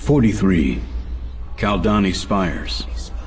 43. Kaldani Spires.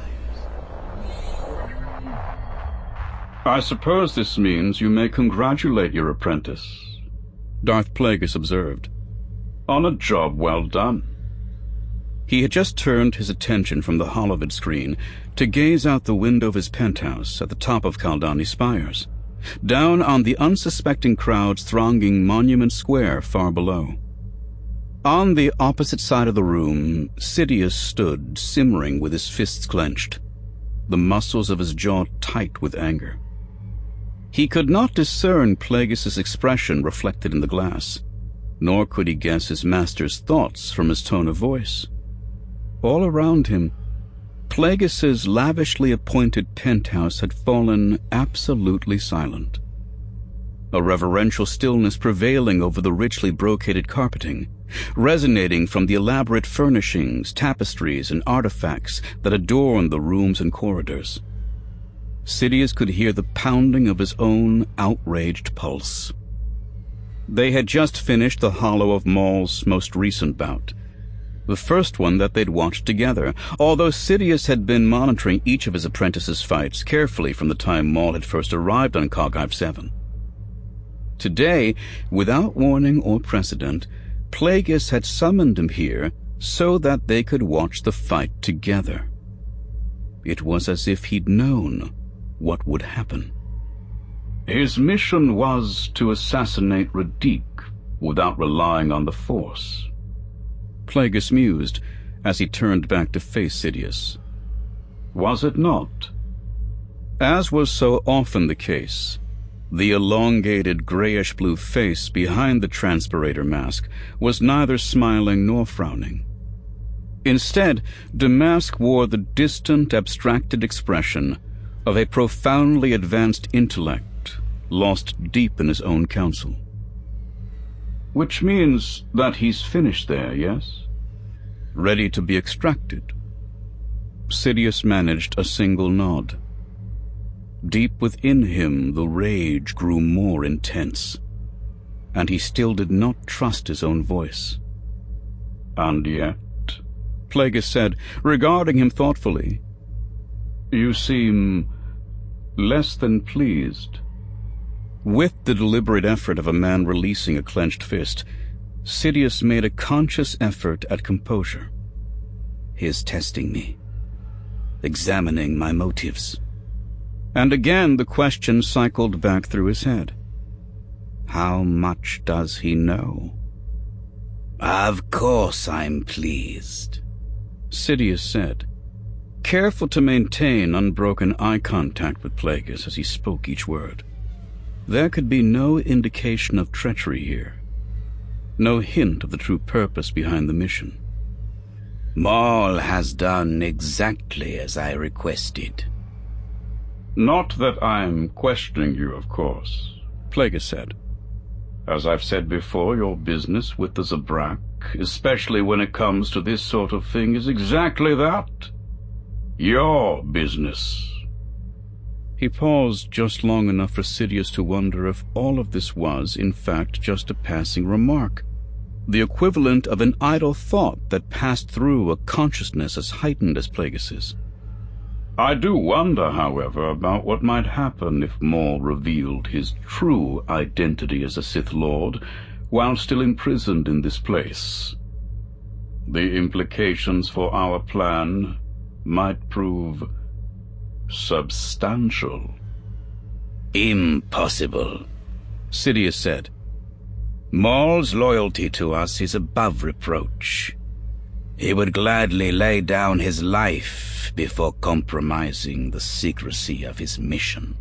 I suppose this means you may congratulate your apprentice, Darth Plagueis observed, on a job well done. He had just turned his attention from the holovid screen to gaze out the window of his penthouse at the top of Kaldani Spires, down on the unsuspecting crowds thronging Monument Square far below. On the opposite side of the room, Sidious stood, simmering with his fists clenched, the muscles of his jaw tight with anger. He could not discern Plagueis' expression reflected in the glass, nor could he guess his master's thoughts from his tone of voice. All around him, Plagueis' lavishly appointed penthouse had fallen absolutely silent, a reverential stillness prevailing over the richly brocaded carpeting, resonating from the elaborate furnishings, tapestries, and artifacts that adorned the rooms and corridors. Sidious could hear the pounding of his own outraged pulse. They had just finished the Hollow of Maul's most recent bout, the first one that they'd watched together, although Sidious had been monitoring each of his apprentices' fights carefully from the time Maul had first arrived on Cog 7. Today, without warning or precedent, Plagueis had summoned him here so that they could watch the fight together. It was as if he'd known what would happen. His mission was to assassinate Radiq without relying on the Force, Plagueis mused as he turned back to face Sidious. Was it not? As was so often the case, the elongated grayish-blue face behind the transpirator mask was neither smiling nor frowning. Instead, Damask wore the distant, abstracted expression of a profoundly advanced intellect lost deep in his own counsel. Which means that he's finished there, yes? Ready to be extracted? Sidious managed a single nod. Deep within him the rage grew more intense, and he still did not trust his own voice. And yet, Plagueis said, regarding him thoughtfully, you seem less than pleased. With the deliberate effort of a man releasing a clenched fist, Sidious made a conscious effort at composure. He's testing me, examining my motives. And again the question cycled back through his head. How much does he know? Of course I'm pleased, Sidious said, careful to maintain unbroken eye contact with Plagueis as he spoke each word. There could be no indication of treachery here, no hint of the true purpose behind the mission. Maul has done exactly as I requested. Not that I'm questioning you, of course, Plagueis said. As I've said before, your business with the Zabrak, especially when it comes to this sort of thing, is exactly that. Your business. He paused just long enough for Sidious to wonder if all of this was, in fact, just a passing remark, the equivalent of an idle thought that passed through a consciousness as heightened as Plagueis's. I do wonder, however, about what might happen if Maul revealed his true identity as a Sith Lord while still imprisoned in this place. The implications for our plan might prove substantial. Impossible, Sidious said. Maul's loyalty to us is above reproach. He would gladly lay down his life before compromising the secrecy of his mission.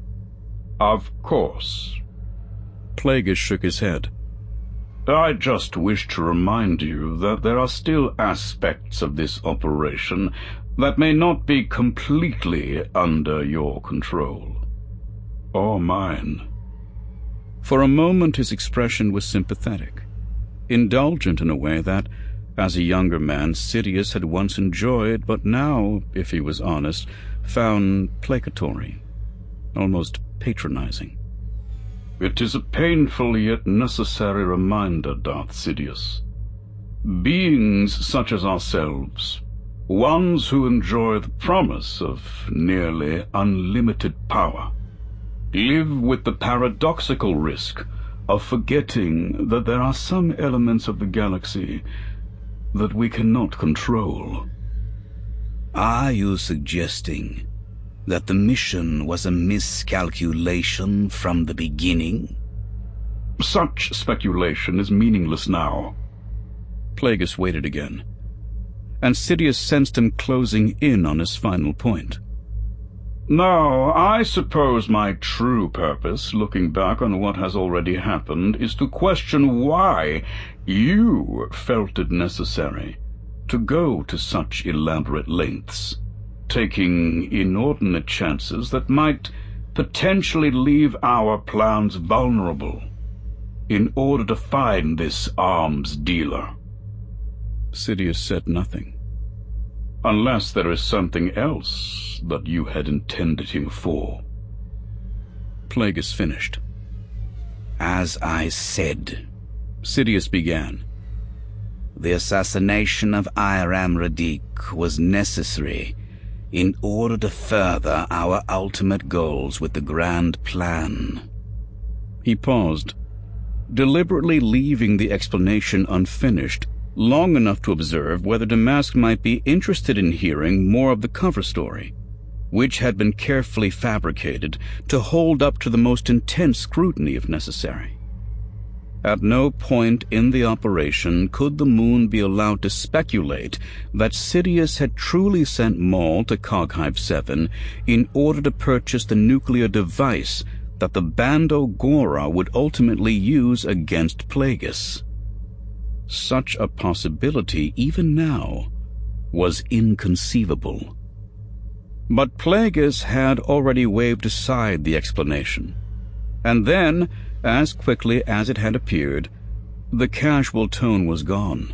Of course. Plagueis shook his head. I just wish to remind you that there are still aspects of this operation that may not be completely under your control. Or mine. For a moment his expression was sympathetic, indulgent in a way that, as a younger man, Sidious had once enjoyed, but now, if he was honest, found placatory, almost patronizing. It is a painful yet necessary reminder, Darth Sidious. Beings such as ourselves, ones who enjoy the promise of nearly unlimited power, live with the paradoxical risk of forgetting that there are some elements of the galaxy that we cannot control. Are you suggesting that the mission was a miscalculation from the beginning? Such speculation is meaningless now. Plagueis waited again, and Sidious sensed him closing in on his final point. Now, I suppose my true purpose, looking back on what has already happened, is to question why you felt it necessary to go to such elaborate lengths, taking inordinate chances that might potentially leave our plans vulnerable, in order to find this arms dealer. Sidious said nothing. Unless there is something else that you had intended him for. Plagueis finished. As I said, Sidious began, the assassination of Iram Radiq was necessary in order to further our ultimate goals with the grand plan. He paused, deliberately leaving the explanation unfinished, long enough to observe whether Damask might be interested in hearing more of the cover story, which had been carefully fabricated to hold up to the most intense scrutiny if necessary. At no point in the operation could the Moon be allowed to speculate that Sidious had truly sent Maul to Coghive 7 in order to purchase the nuclear device that the Bando Gora would ultimately use against Plagueis. Such a possibility, even now, was inconceivable. But Plagueis had already waved aside the explanation, and then, as quickly as it had appeared, the casual tone was gone.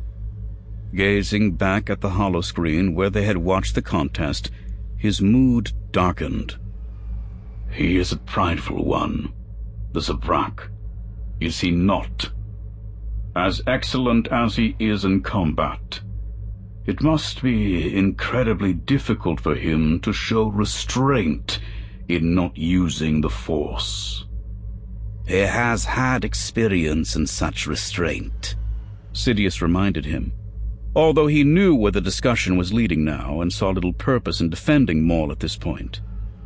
Gazing back at the holoscreen where they had watched the contest, his mood darkened. He is a prideful one, the Zabrak, is he not? As excellent as he is in combat, it must be incredibly difficult for him to show restraint in not using the Force. He has had experience in such restraint, Sidious reminded him, although he knew where the discussion was leading now and saw little purpose in defending Maul at this point.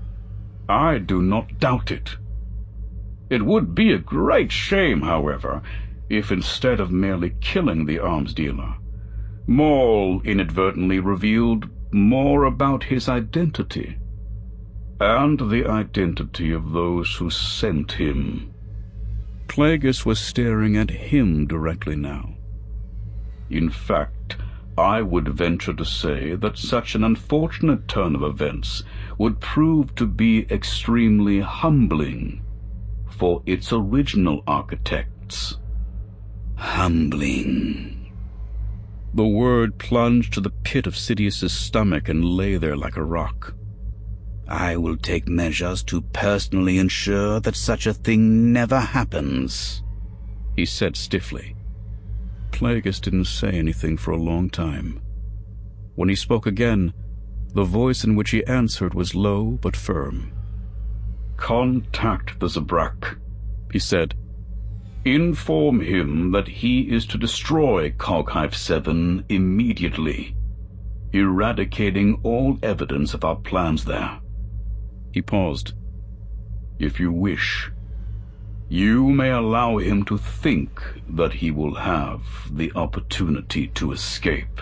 I do not doubt it. It would be a great shame, however, if instead of merely killing the arms dealer, Maul inadvertently revealed more about his identity, and the identity of those who sent him. Plagueis was staring at him directly now. In fact, I would venture to say that such an unfortunate turn of events would prove to be extremely humbling for its original architects. Humbling. The word plunged to the pit of Sidious's stomach and lay there like a rock. I will take measures to personally ensure that such a thing never happens, he said stiffly. Plagueis didn't say anything for a long time. When he spoke again, the voice in which he answered was low but firm. Contact the Zabrak, he said. Inform him that he is to destroy Coghive 7 immediately, eradicating all evidence of our plans there. He paused. If you wish, you may allow him to think that he will have the opportunity to escape.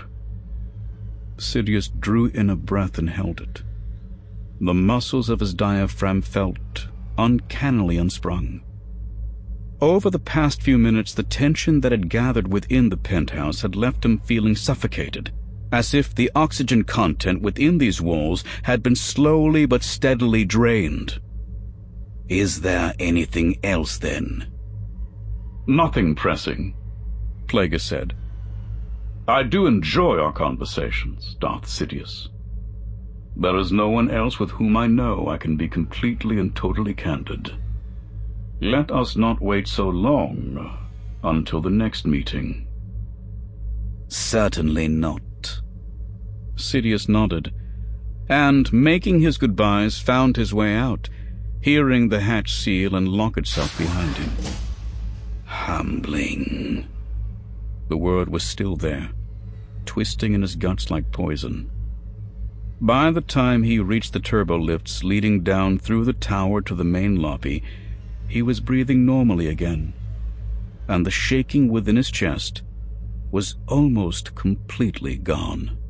Sidious drew in a breath and held it. The muscles of his diaphragm felt uncannily unsprung. Over the past few minutes, the tension that had gathered within the penthouse had left him feeling suffocated, as if the oxygen content within these walls had been slowly but steadily drained. Is there anything else, then? Nothing pressing, Plagueis said. I do enjoy our conversations, Darth Sidious. There is no one else with whom I know I can be completely and totally candid. Let us not wait so long until the next meeting. Certainly not. Sidious nodded, and, making his goodbyes, found his way out, hearing the hatch seal and lock itself behind him. Humbling. The word was still there, twisting in his guts like poison. By the time he reached the turbo lifts leading down through the tower to the main lobby, he was breathing normally again, and the shaking within his chest was almost completely gone.